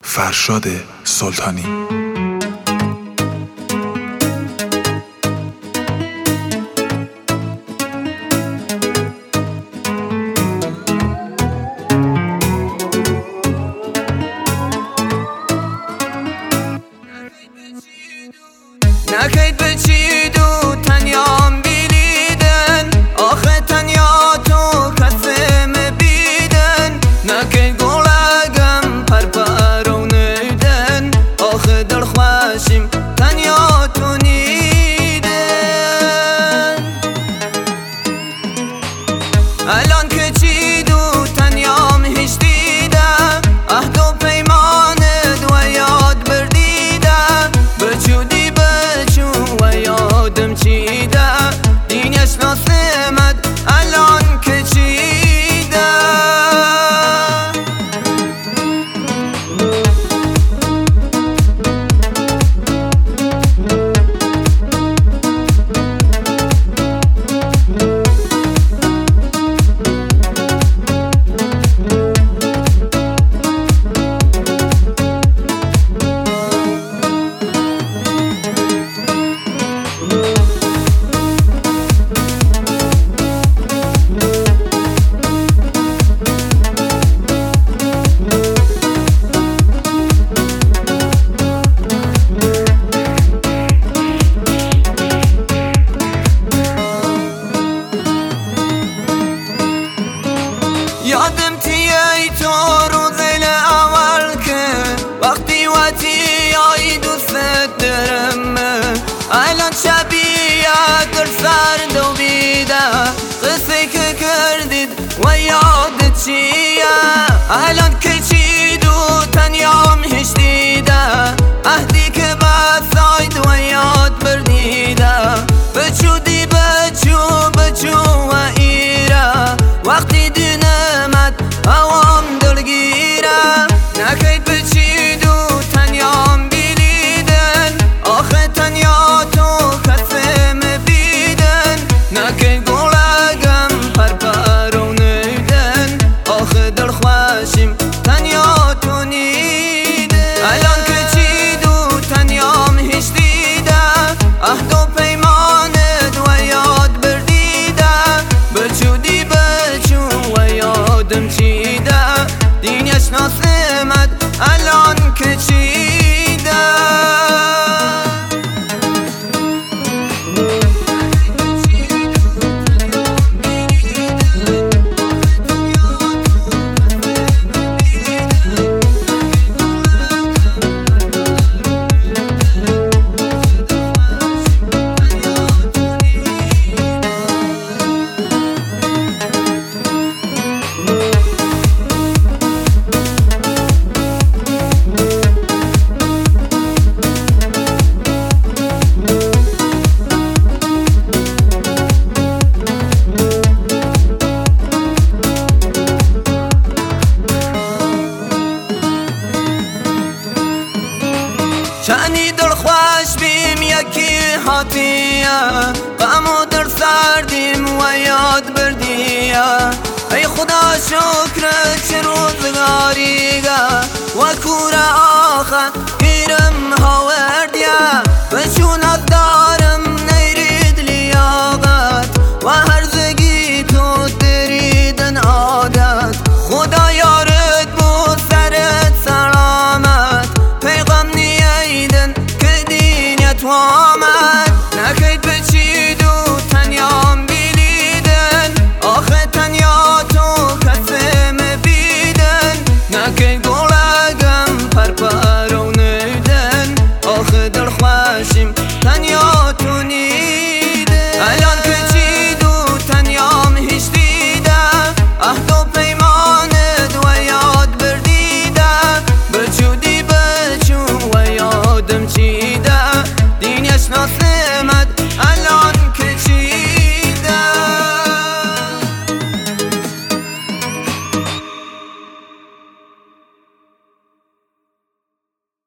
فرشاد سلطانی. نکید بچید و تنیام بیلیدن، آخه تنیا تو کسیم بیدن. نکید گلگم پر و نیدن، آخه در خوشیم تنیا تو نیدن. الان که چید و تنیام هیچ دیدم، عهد و پیمانت و یاد بردیده. بچودی و یادم چیده، دینش ناسمد الان که چیده. یادم تیای تو روز اول که وقتی و تیای دوست دارم. الان شبیه در سر دویده، قصه که کردید و یاد چیه. الان که چید و تنیام هیچ دیده، عهدی که بساید و یاد بردیده. بچودی بچو و ایره، وقتی هوام دلگیره. نکید بچید و تنیام بیلیدن، آخه تنیا تو کسیم بیدن. نکید گلگم پر و نیدن، آخه دل خوشیم تنیا تو نیدن. الان که چید و تنیام هیچ دیده، عهد و پیمانت و یاد بردیده. بچودی و یادم چیده، دینش ناسمد الان که چیده. چنی دل خوش بیم یکی حاتیه، غمو در سردیم و یاد بردیه. ای خدا شکر چه روزگاریگه، و کور آخه گیرم هاوردیه. بچون از دارم نیرید لیاقت، و هرزگی تو دریدن عادت. خدا یارت بود سرت سلامت، پیغام نیایدن که دینیت و آمد. نکید بچید و تنیام بیلیدن، آخه تنیا تو کسیم بیدن. نکید گلگم پر و نیدن، آخه دل خوشیم تنیا تو نیدن. الان که چید و تنیام هیچ دیده، عهد و پیمانت و یاد بردیده. بچودی و یادم چیده، دینش ناسمد